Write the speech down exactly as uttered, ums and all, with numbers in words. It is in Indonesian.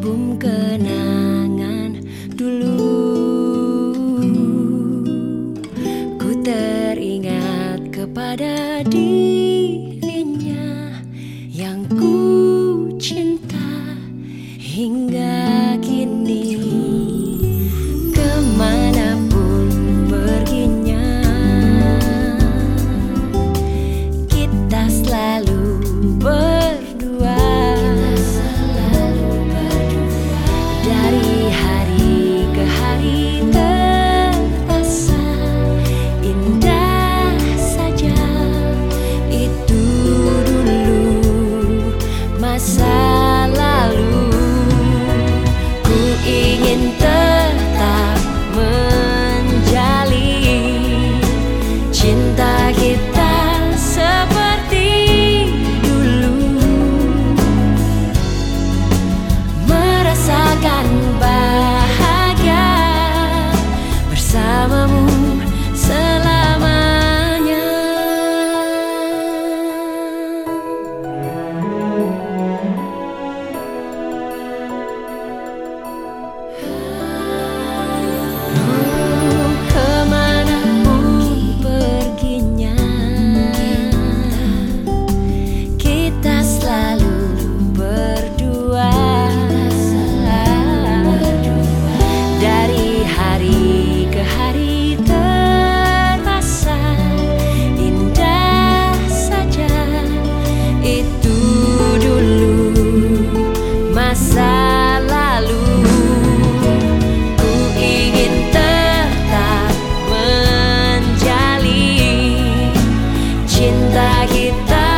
album kenangan dulu. Ku teringat kepada dirinya yang ku cinta hingga kini. Kemanapun perginya, kita selalu berdua. Dari hari ke hari terasa indah saja. Itu dulu masa lalu. Ku ingin tetap menjalin cinta kita seperti dulu, merasakan bahagia bersamamu selamanya. Oh, kemanapun perginya, kita selalu berdua. Dari hari ke hari terasa indah saja. Itu dulu masa lalu. Ku ingin tetap menjalin cinta kita